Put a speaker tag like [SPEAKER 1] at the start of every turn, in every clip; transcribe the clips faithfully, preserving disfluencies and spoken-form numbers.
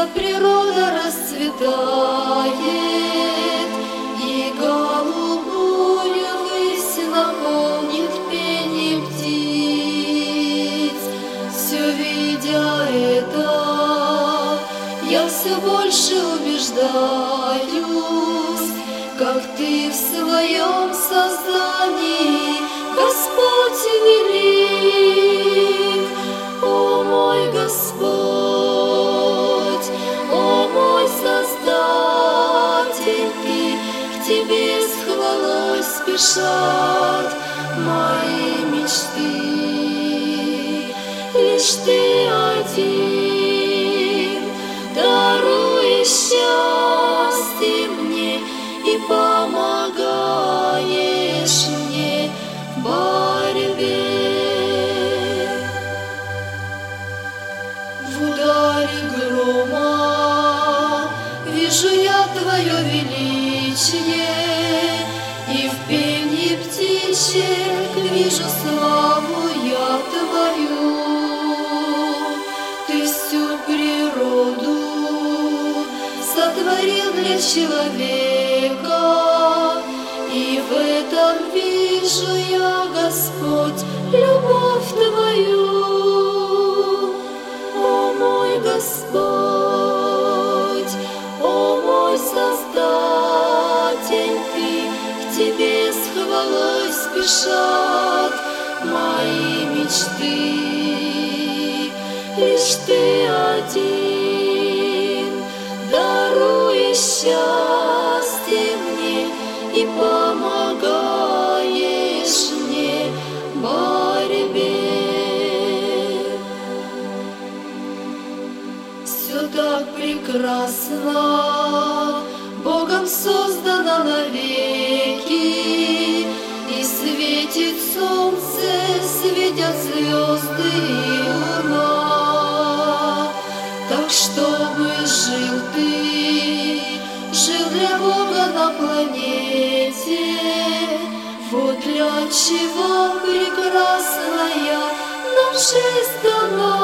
[SPEAKER 1] природа расцветает, и голубую высь наполнит пение птиц. Все видя это, я все больше убеждаюсь, как ты в своем создании, Господь, велик. О мой Господь, о мой Создатель, Ты, к Тебе с хвалой спешат мои мечты. Лишь Ты один даруешь счастье мне и помогаешь мне в борьбе. В ударе грома вижу я Твое величие, и в пении птичек вижу славу я Твою. Ты всю природу сотворил для человека, и в этом вижу я, Господь, любовь Твою. О мой Господь, о мой Создатель, Ты, к Тебе с хвалой спешат мои мечты. Лишь Ты один даруешь счастье мне и помогаешь мне в борьбе. Все так прекрасно, Богом создано навеки, и светит солнце, светят звезды и луна. Так чтобы жил ты, жил для Бога на планете, вот для чего прекрасная нам жизнь дана.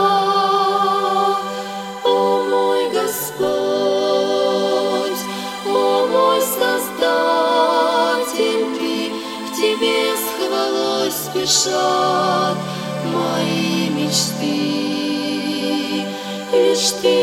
[SPEAKER 1] О мой Господь, о мой Создатель, Ты, к Тебе с хвалой спешат мои мечты. Лишь Ты